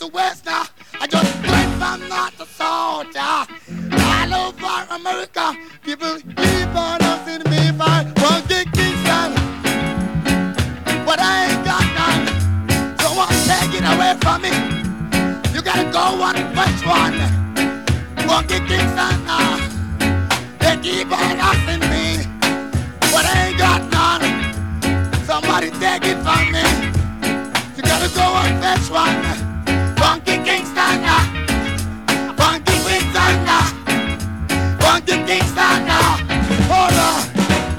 to west now. I just went from north to south. All over America, people keep on asking me for Funky Kingston, but I ain't got none. So won't take it away from me. You gotta go on fresh one. Funky Kingston now. They keep on asking me, but I ain't got none. Somebody take it from me. You gotta go on fresh one. Funky Kingston now. Funky Kingston now. Funky Kingston now. Hold on.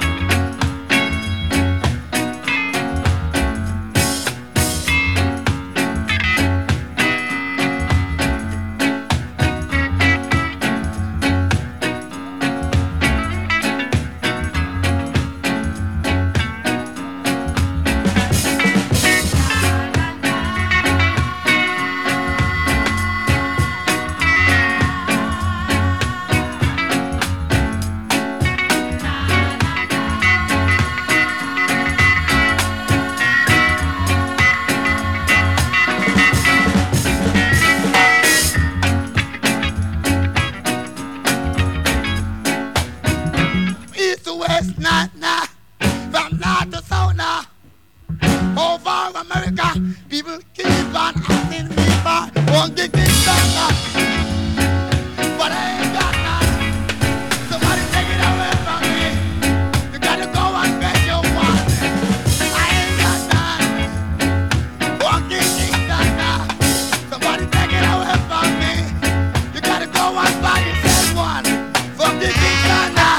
People keep on asking me for Funky Kingston now. But I ain't got none. Somebody take it away from me. You gotta go and get your one. I ain't got none. Funky Kingston now. Somebody take it away from me. You gotta go and buy yourself one. Funky Kingston now.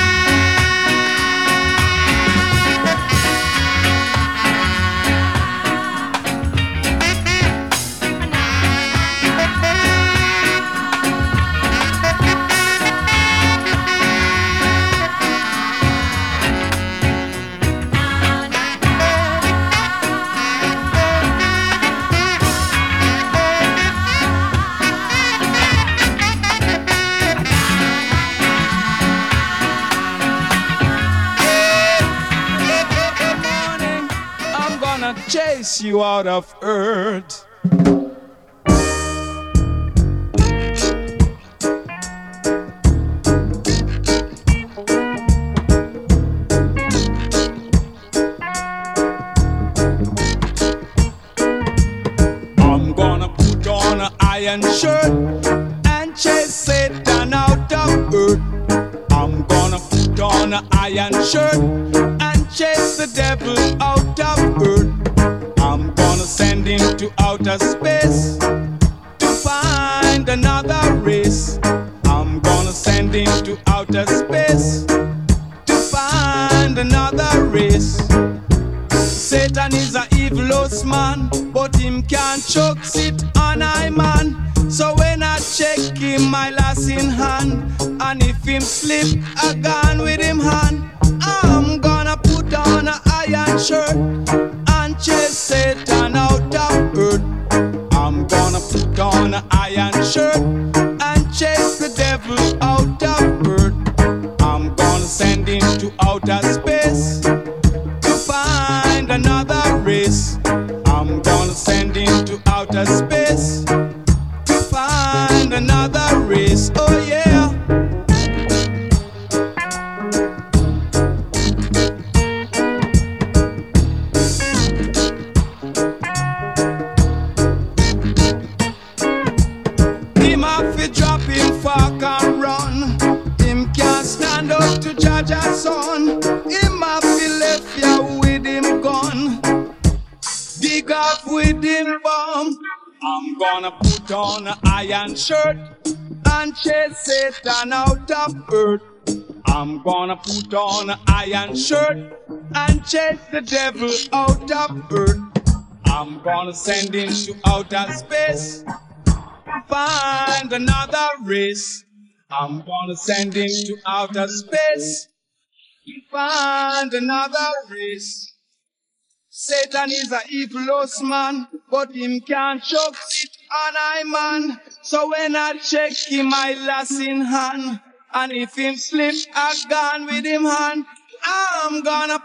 Chase you out of earth. I'm gonna put on an iron shirt and chase Satan out of earth. I'm gonna put on an iron shirt and chase the devil out of earth. I'm gonna send him to outer space to find another race. I'm gonna send him to outer space to find another race. Satan is a evilous man, but him can't choke it on I man. So when I check him, my lass in hand, and if him slip, I gone with him hand. I'm gonna put on an iron shirt and chase Satan out of earth. I'm gonna put on an iron shirt and chase the devil out of earth. I'm gonna send him to outer space to find another race. I'm gonna send him to outer space to find another race. Oh yeah. Son, him have to left ya with him gun. Dig off with him bomb. I'm gonna put on an iron shirt and chase Satan out of earth. I'm gonna put on an iron shirt and chase the devil out of earth. I'm gonna send him to outer space to find another race. I'm gonna send him to outer space to find another race. Satan is a evilous man, but him can't choke it on I man. So when I check him, I lass in hand, and if him slip, I gone with him hand. I'm gonna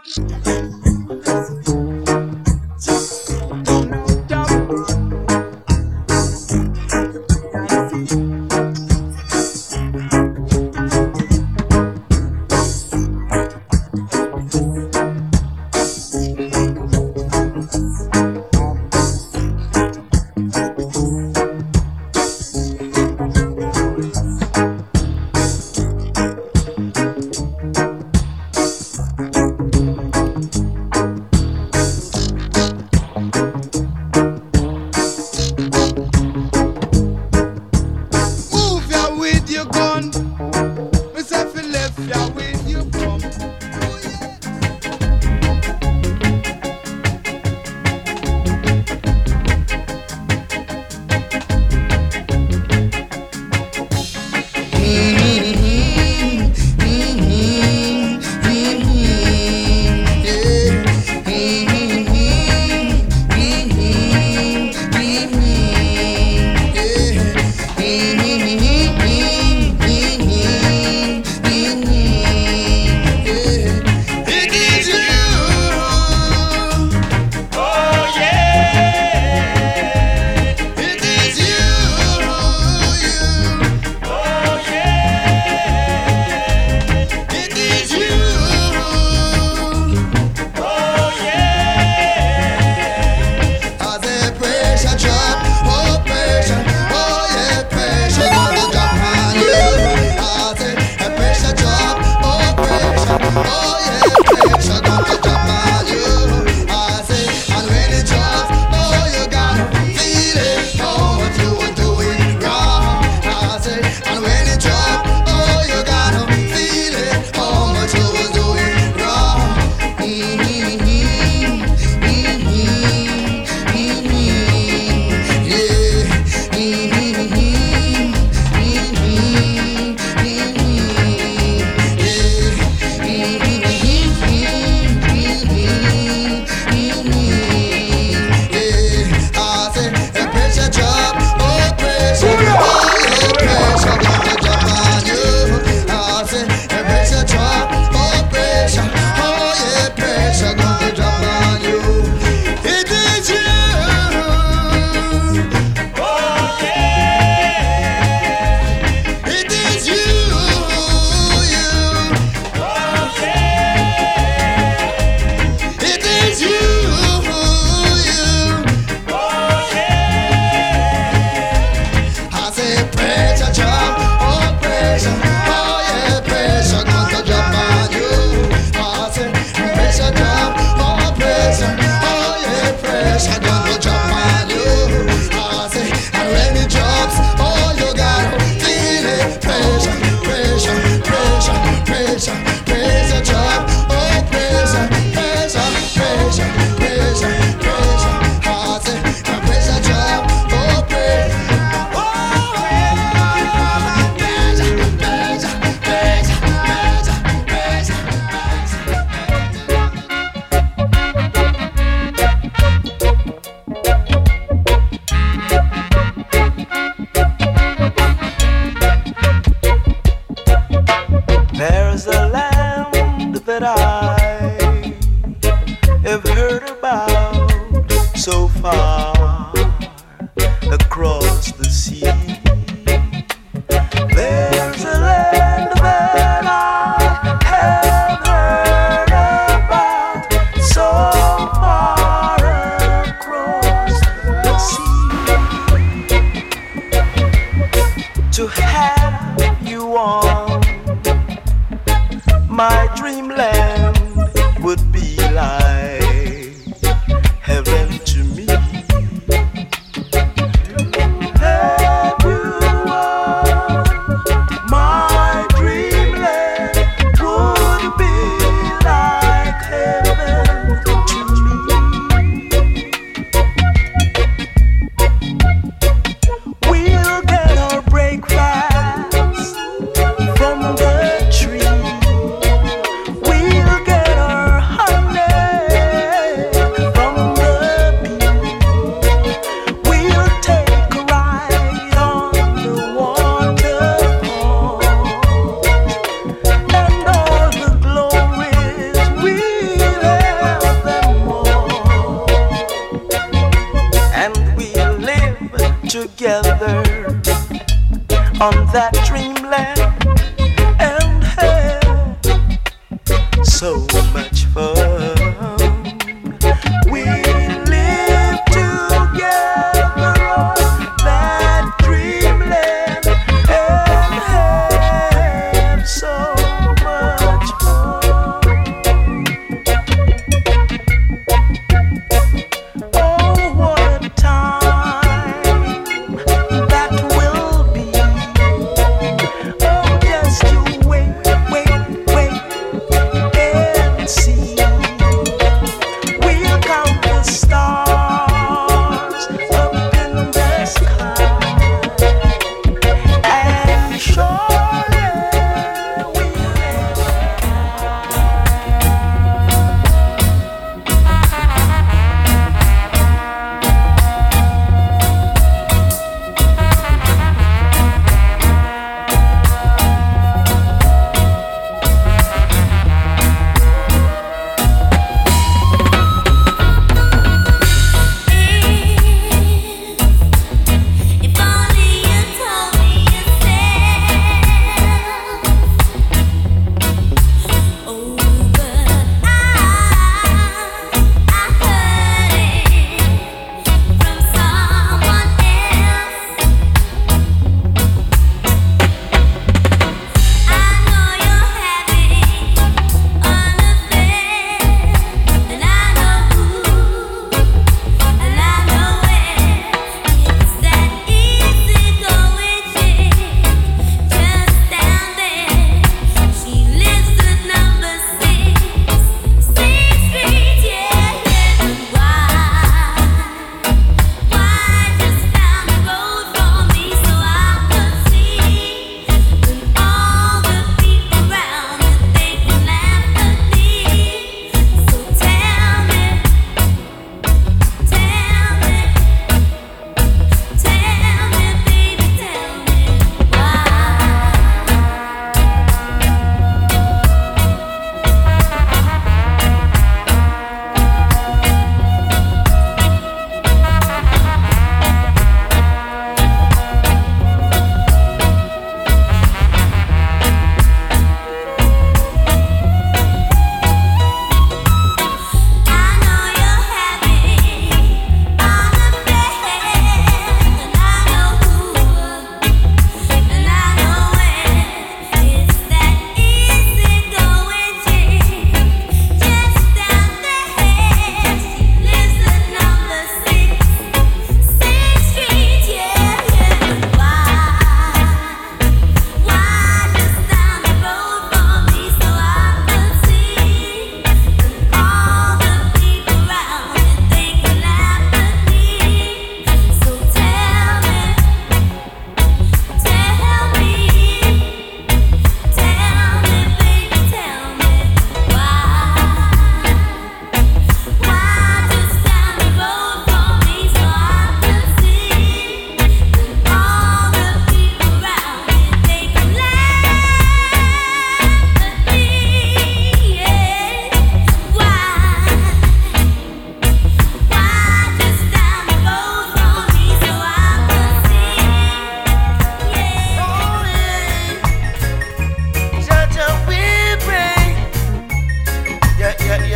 together on that dreamland and have so much fun. We live together on that dreamland and have so much fun. Oh, what a time that will be. Oh, just you wait and see. We'll count the stars up in the sky, and surely we'll If only you told me yourself. Oh, but I heard it from someone else. I know you're having an affair, and I know who, and I know where. It's that easy going chick just down there. She lives at number 6th Street, yeah. Why just down the road from me so I could see? When all the people around me think and laugh at me. So tell me, baby, tell me why. I know you're having an affair, and I know who, and I know where. It's that easy going chick just down there. She lives at number 6th Street, yeah. Why just down the road from me so I could see? All the people around me think and laugh at me. So tell me, baby, tell me why. Why just down the road from me so I could see? All the people around me think and laugh at me. Yeah. Why just down the road from me so I could see? Jaja, we pray. Yeah.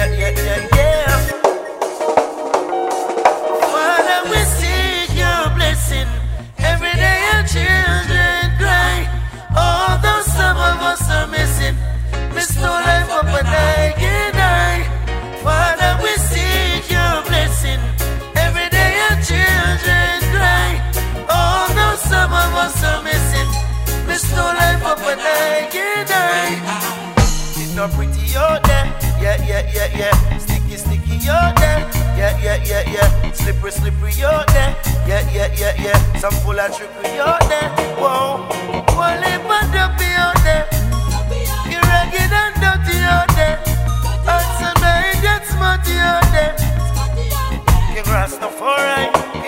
Father, we seek your blessing. Every day our children cry. Although some of us are missing, miss no life up and I can die. Father, we seek your blessing. Every day our children cry. Although some of us are missing, miss no life up and I can die. It's not pretty out there, yeah. Sticky out there, yeah. Slippery out there, yeah. Some full of trickery out there, whoa. One lip and dopey out there, you ragged and dirty out there. Hearts and mind get smarty out there. King Rastafari,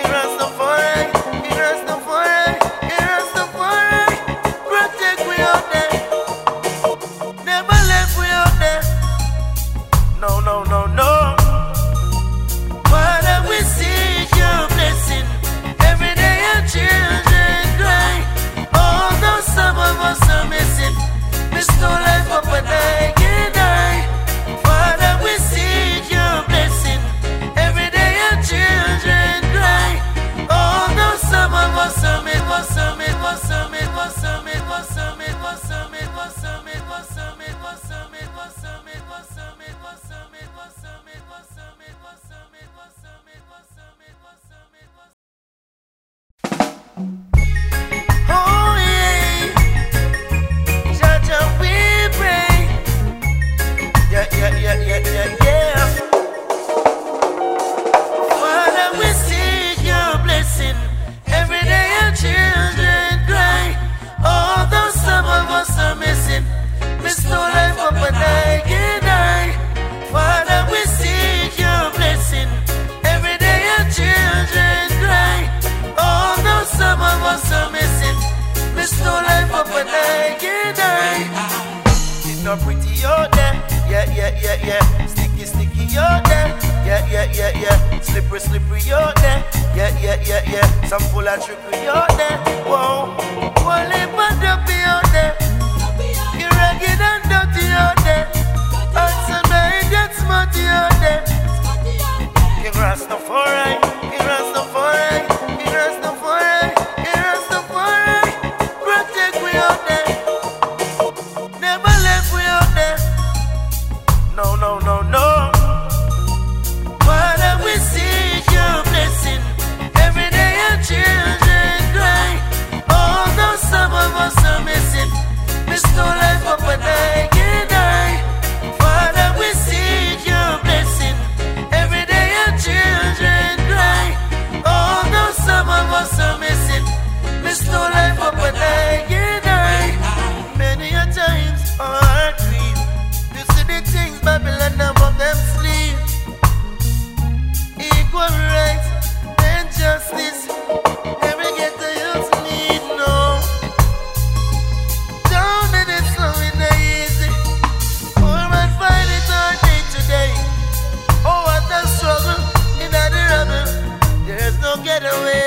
protect we out there. Never left we out there. No. Father, we seek your blessing. Every day our children Papa Nai. Father, we seek your blessing. Every day your children cry. Although some of us are missing, restore life, Papa Nai. It's not pretty out there. Yeah. Sticky out there. Yeah. Slippery out there. Yeah. Some full of trickery out there. Whoa. One lip and dumpy out there. You're ragged and dirty out there. And some that's smutty out there. King Rastafari. Protect we out there. Never left we out there. No. Father, we seek your blessing. Every day your children cry. Although some of us are missing, restore life up and I. Father, we seek your blessing. Every day your children cry. Although some of us are missing, restore life up and I. Many a times our heart grieve. You see the things Babylon above them sleep. Equal rights and justice. Every ghetto youth need no. Down in it slow in the easy. Poor man find it all day today. Oh, what a struggle in the rubble. There's no getaway.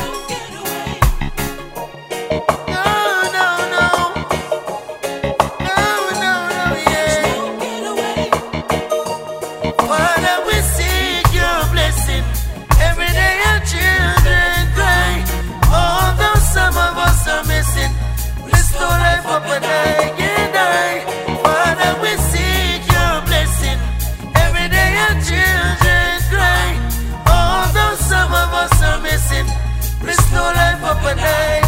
Father, we seek your blessing. Every day your children cry. Although some of us are missing, restore life up and I.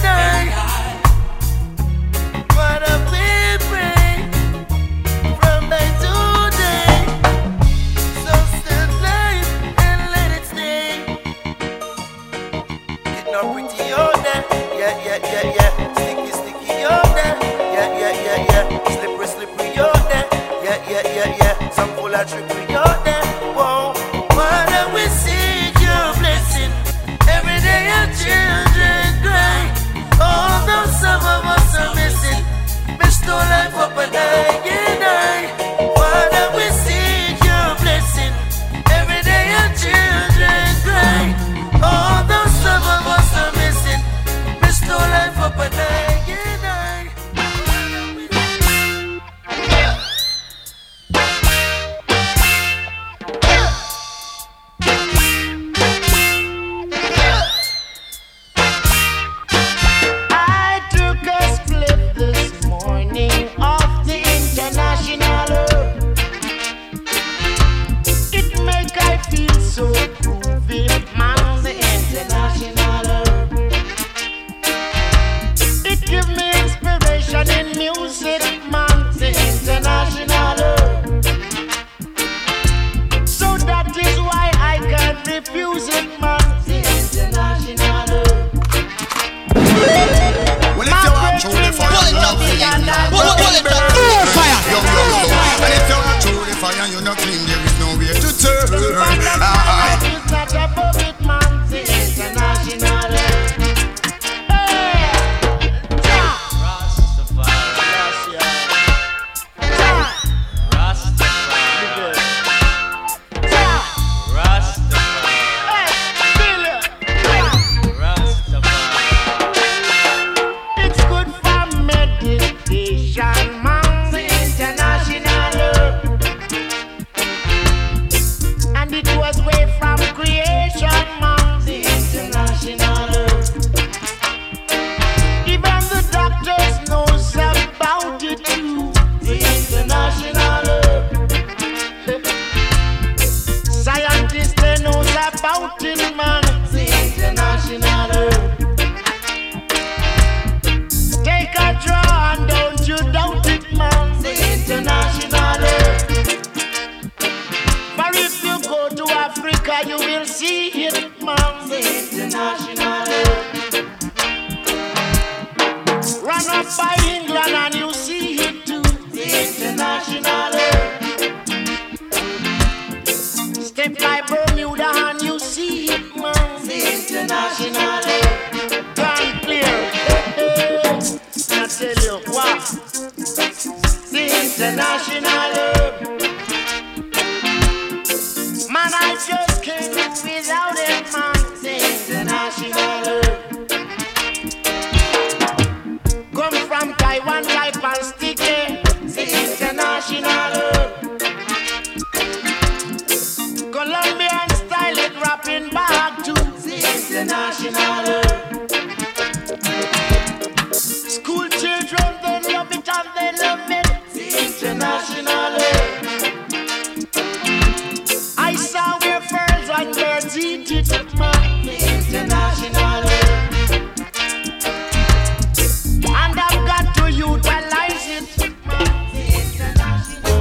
Father, we pray from day to day. Sustain life and let it stay. It's not pretty out there. Yeah. Sticky out there. Yeah. Slippery out there. Yeah. Some full of trickery out there. Whoa. Father, we seek your blessing. Every day your children cry. Although some of us are missing, restore life up and I. Father, we seek your blessing. Every day your children cry. Although some of us are missing, restore life up and I. international. Gone clear. I tell you what, the international. Man, I just can't live without it, man. The international. Come from Taiwan, Taipan, sticky. The international. Colombian style, it rapping back to the international. School children, they love it and they love it. The international. I saw where furs and birds eat it, man. The international. And I've got to utilize it, man. The international.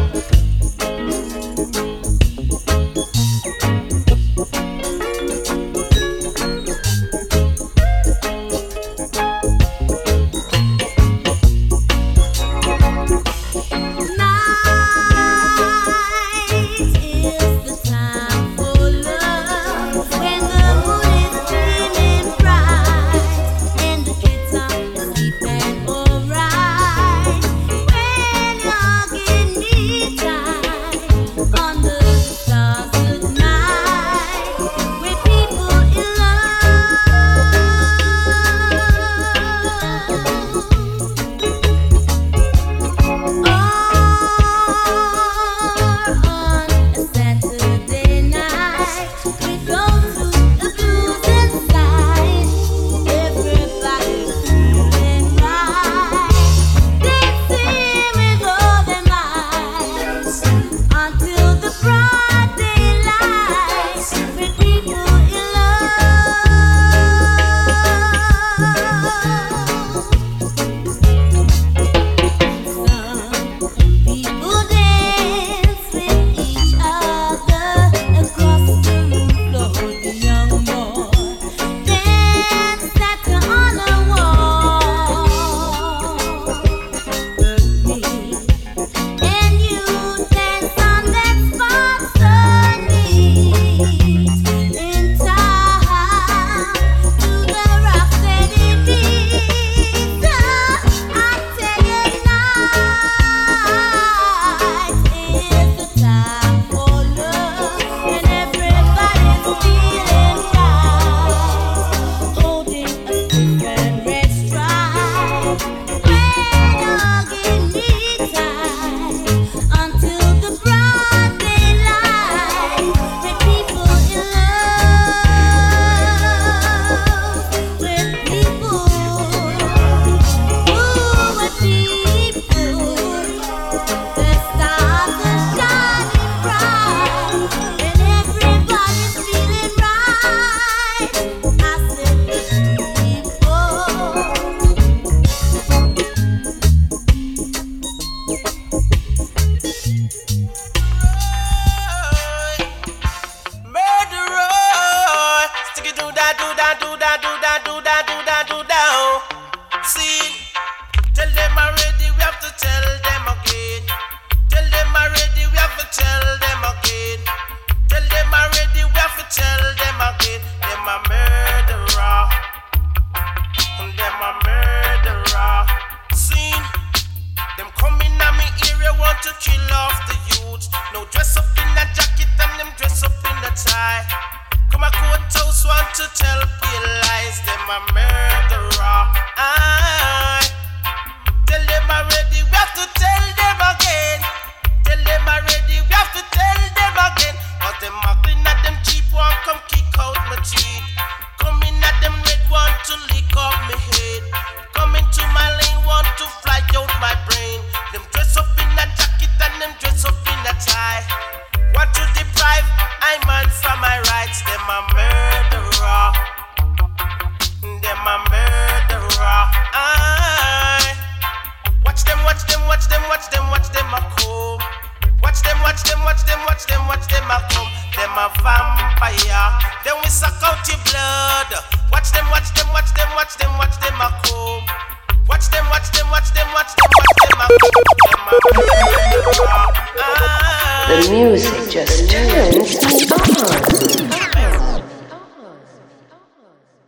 The music just turns me on.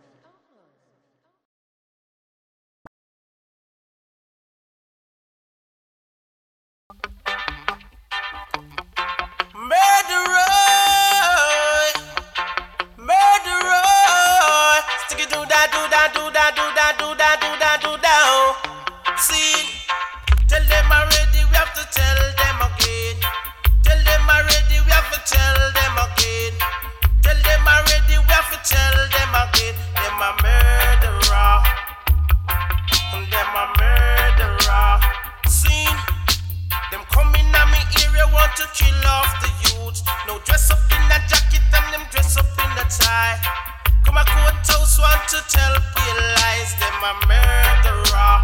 See, tell them already, we have to tell them again. Tell them already, we have to tell them again. Tell them already, we have to tell them again. Them a murderer. Them a murderer. See, them coming at me area want to kill off the youth. No dress up in a jacket and them dress up in a tie. Come a courthouse want to tell pale lies. Them a murderer.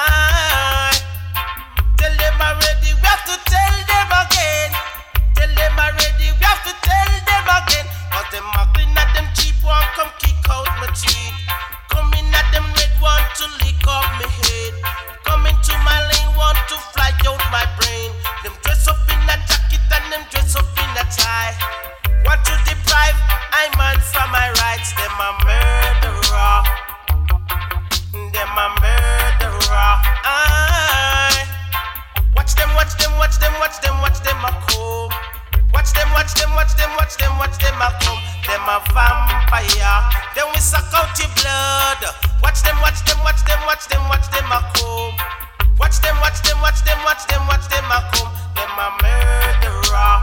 Tell them already, we have to tell them again. Tell them already, we have to tell them again. Cause them muggling at them cheap one come kick out my teeth. Coming at them red one to lick off my head. Coming to my lane want to fly out my brain. Them dress up in a jacket and them dress up in a tie. Want to deprive I man from my rights. Them a murderer. Them a murderer. Watch them, watch them, watch them, watch them, watch them a come. Watch them, watch them, watch them, watch them, watch them a come. Them a vampire. Then we suck out your blood. Watch them, watch them, watch them, watch them, watch them a come. Watch them, watch them, watch them, watch them, watch them a come. Them a murderer.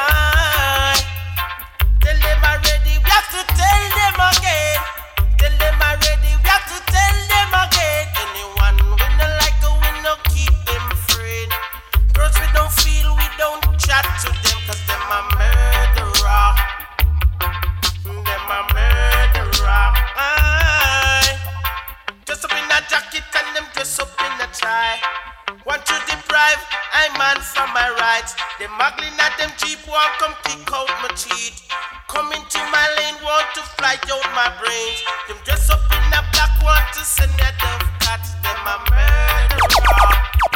Tell them already, we have to tell them again. Tell them already, we have to tell them again. Anyone we no like, we no keep them free. Girls we don't feel, we don't chat to them. Cause them a murderer. Them a murderer. Dress up in a jacket and them dress up in a tie. Want to deprive I man from my rights. Them muggling at them cheap one come kick out my teeth. Coming to my lane want to fly out my brains. Them dress up in a black want to send a dove cat. Them a murderer.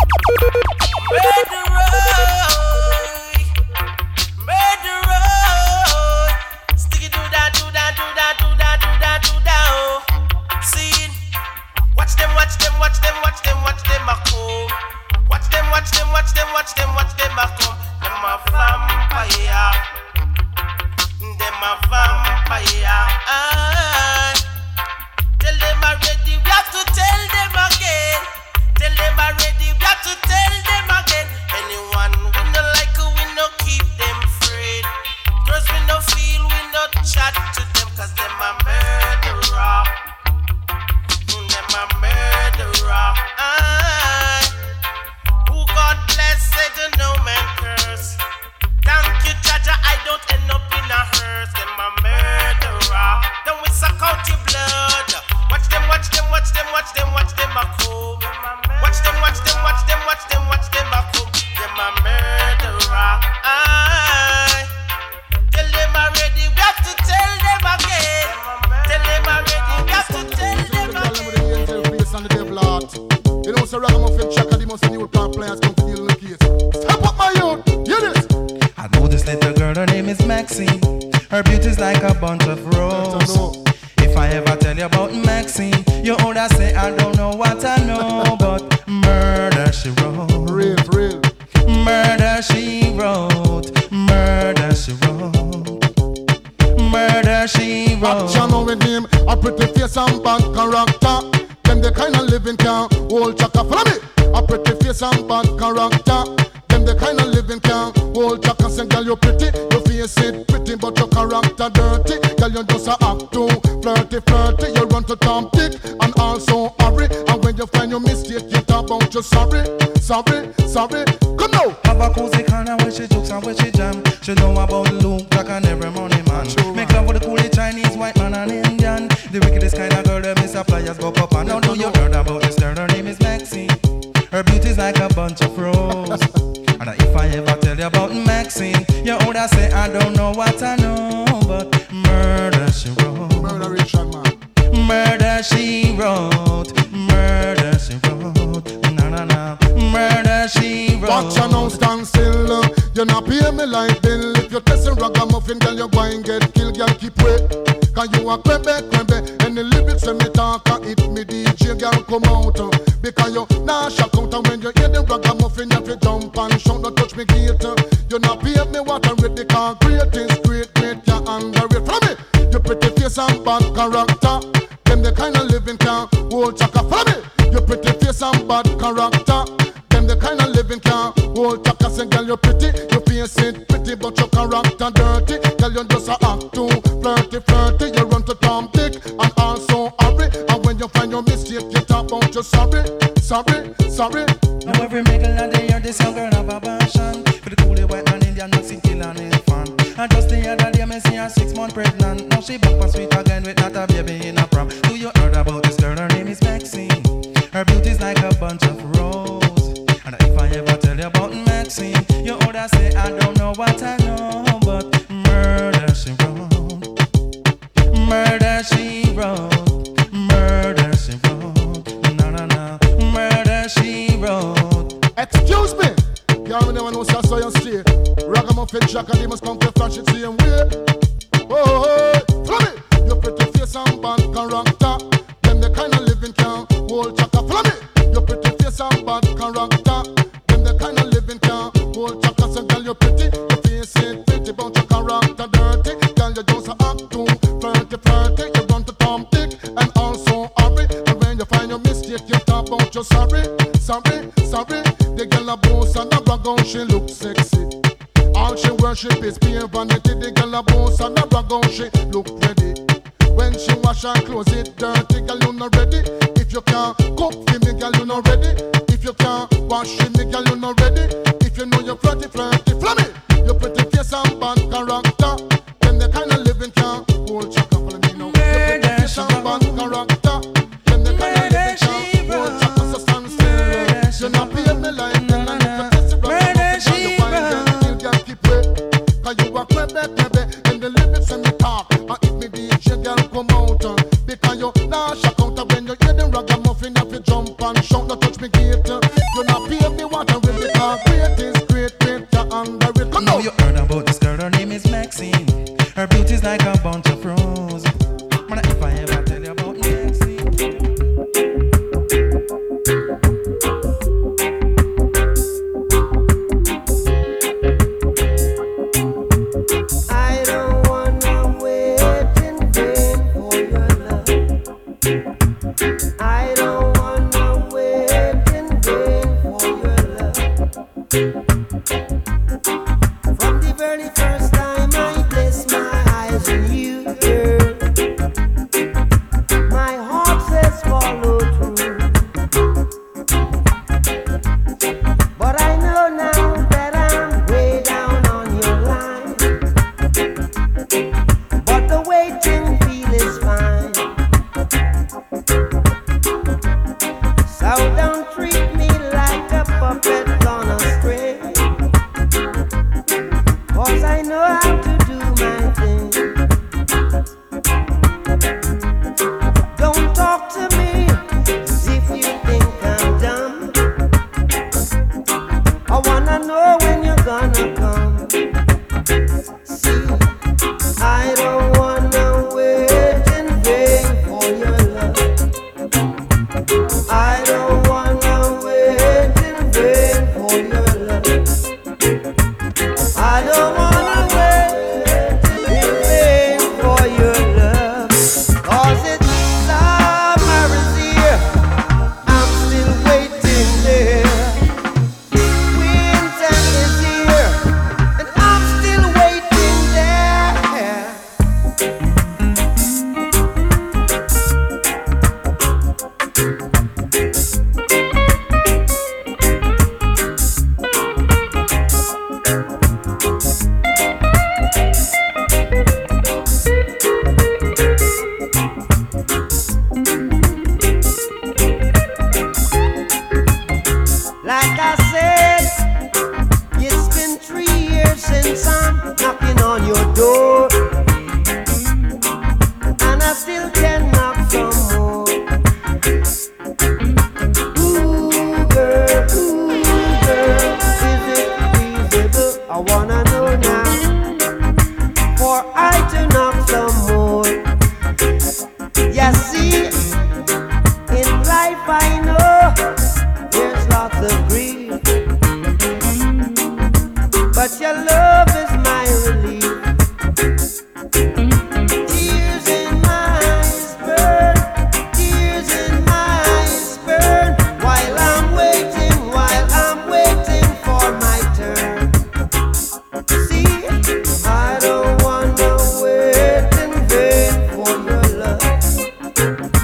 Murderer. Sticky do that, do that, do that, do that, do that, do that. See, watch them, watch them, watch them, watch them, watch them a come. Watch them, watch them, watch them, watch them, watch them a come. Them a vampire. Them a vampire. Tell them already, we have to tell them again. Tell them already, we have to tell them again. Anyone we no like, we no keep them free. Girls we no feel, we no chat to them. Cause them a murderer. Them a murderer. Who God bless, said to no man curse. Thank you, Jaja, I don't end up in a hearse. Them a murderer. Then we suck out your blood. Watch them, watch them, watch them, watch them, watch them a come. Watch them, watch them, watch them, watch them, watch them a come. Them a murderer. Tell them already, we have to tell them again. Tell them already, we have to tell them again. You know, so Ragamuffin Chaka, the most new part players come to deal in the case. Step up my youth, hear this. I know this little girl, her name is Maxine. Her beauty's like a bunch of roses. If I ever tell you about Maxine, you older say I don't know what I know, but murder she wrote. Real. Murder she wrote. Murder she wrote. Murder she wrote. Action on with him, a pretty face and bad character. Them the kind of living can hold Chaka. Follow me. A pretty face and bad character. Them the kind of living can hold Chaka. Say, girl, you pretty, your face it pretty, but your character dirty. Girl, you just a act too flirty. You run to Tom Dick and also hurry. And when you find your mistake, you talk about you sorry. Come now. Have a cozy corner where she jokes and where she jam. She know about Luke, Jack and every money man. Sure, make love with the coolie Chinese, white man and Indian. The wickedest kind of girl, them is a flyers go up and now do you heard about this girl? Her name is Maxine. Her beauty's like a bunch of roses. And if I ever tell you about Maxine, you older say I don't know what I know, but murder she wrote. Murderation, man. Murder she wrote. Murder she wrote. Na. Murder she wrote. Watch you now, stand still. You not pay me like bill. If you test a ragamuffin, girl, you go and get killed. Girl, keep wait. Cause you a crebe. And the lyrics when me talk, it me DJ, girl, come out. Because you nah shock out. And when you hear the ragamuffin, you have to jump and shout. Don't touch me gate. You not pay me what I read. Because great is great, you underrate. From me, you pretty face and bad character. Them the the kind of living can hold chaka. Follow me. Your pretty face and bad character. Them the kind of living can hold chaka. Say girl, you're pretty. Your face ain't pretty, but your character dirty. Girl, you just a act too flirty. You run to Tom Dick and also hurry. And when you find your mistake, you talk about your sorry. Now every middle of the year, this young girl have a passion for the coolie white man Indian mixing kill and his fan. And just the other day, me see her 6 months pregnant. Now she back for sweet again with not a baby in a prom. Do you heard about this girl? Her name is Maxine. Her beauty's like a bunch of roses. And if I ever tell you about Maxine, you oughta say I don't know what I know, but murder she wrote, murder she wrote, murder she wrote, no, murder she wrote. Excuse me. Y'all never know so you straight. Ragamuffin Jack and they must come to flash it same way. Oh, follow me. Your pretty face and bad character. Them the kind of living can hold chaka. Follow me. Your pretty face and bad character. Them the kind of living can hold chaka. So girl, you're pretty. Your face ain't pretty, but your character dirty. Girl, you just a act too flirty. You run to Tom Dick and also hurry. And when you find your mistake, you talk about your sorry. The girl a boss and a brag on, she look sexy. All she worship is pure vanity. The girl a boss and a brag on, she look ready. When she wash her clothes, it dirty, girl you not ready. If you can't cook for me, girl you not ready. If you can't wash for me, girl you not ready. If you know you're flirty, follow me. Your pretty face and bad character. Then the kind of living can hold chaka. Follow me now. Your pretty face and bad character. Then the kind of living can hold chaka. So stand still. You not pay me like then and if you test it from you find them still can't keep way. Cause you a crebe and the lyrics and the talk. And if me DJ girl come out because you nah shock out when you hear them ragamuffin if you jump and shout not touch me gate. You not pay me what I really because great is great you under it. Come Now on. you heard about this girl, her name is Maxine. Her beauty's like a bunch of roses. Man, if I ever tell you about Maxine. I don't wanna wait in vain for your love. I don't wanna wait in vain for your love. From the very first time I place my eyes on you, girl, my heart says follow through. But I know now that I'm way down on your line. But the waiting feel is fine.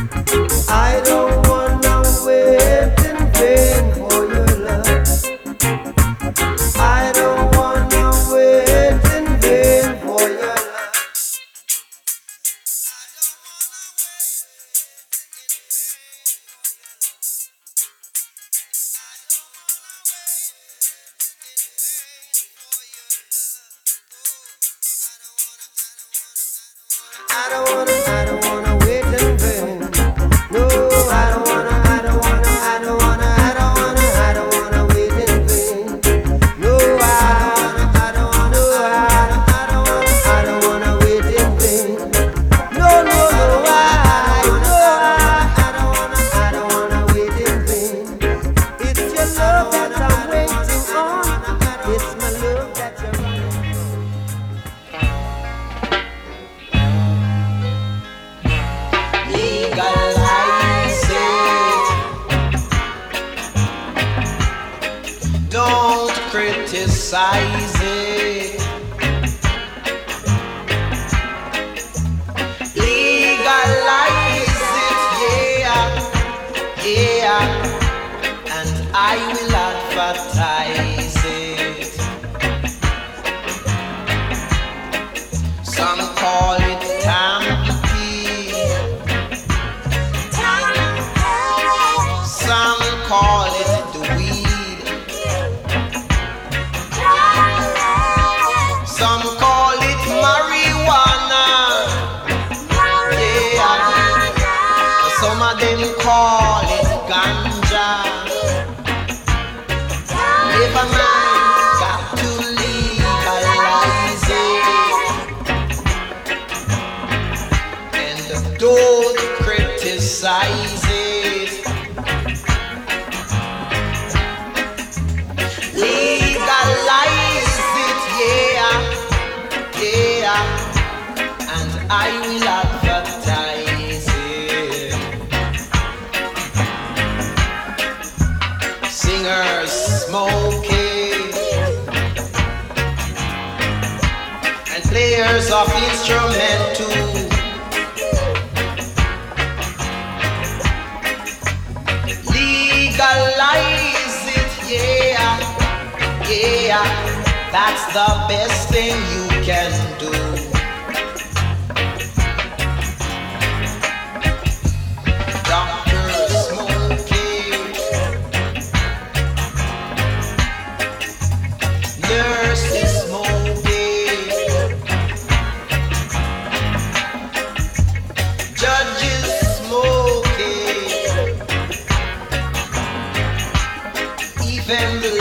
I don't wanna wait in vain for your love. I don't wanna wait in vain for your love. I don't wanna wait in vain. No, I don't wanna wait in vain. No, I don't wanna wait in vain. No, I don't wanna wait in vain. It's your love that I'm waiting on. It's my love that you're running. Legalize it. Don't criticize it. Legalize it, yeah. And I will advertise it. Some call it tampy. Some call it the weed. Some call it marijuana. Yeah. Some of them call it ganja. Never mind, got to legalize it. And don't criticize it. Legalize it, yeah. And I will advertise it. Singers smoke it. And players of instrument too. Legalize it, yeah. That's the best thing you can do. Doctors smoke it. Nurses smoke it. Judges smoke it. Even